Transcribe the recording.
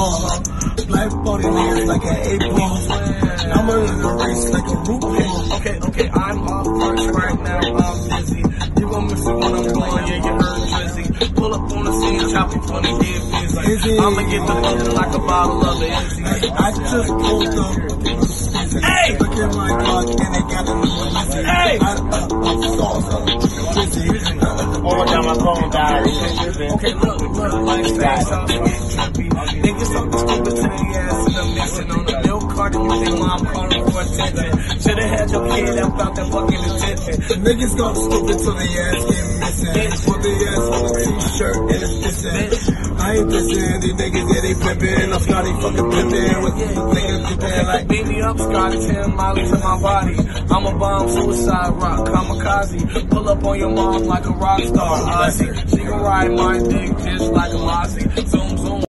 ball. Black body niggas like an 8-ball. I'm in the race like a root ball. Okay, I'm off first right now, I'm busy. You gon' miss it when I'm gone, yeah, you heard Drizzy. Pull up on the scene, chopping 20 head busy. I'ma get the bucket like a bottle of the Izzy. I just pulled up. Hey! Look at my dog and they got a new Izzy. Hey! I'm sauce. All down my phone died. Okay, look, like fast, I'm getting trippy. Niggas talking stupid to their ass and I'm missing on the milk carton with their mom calling for attention. Should've had your kid up out that fucking attention. Niggas got stupid till the ass get missing. Put the ass on a t-shirt and it's dissing. I ain't dissing these niggas, yeah, they flippin'. I'm Scotty fucking flippin' with niggas flippin' like beat me up, Scotty, 10 miles to my body. I'm a bomb, suicide rock, kamikaze. Pull up on your mom like a rock star, Ozzy. She gon' ride my dick just like a Mozzie. Zoom, zoom.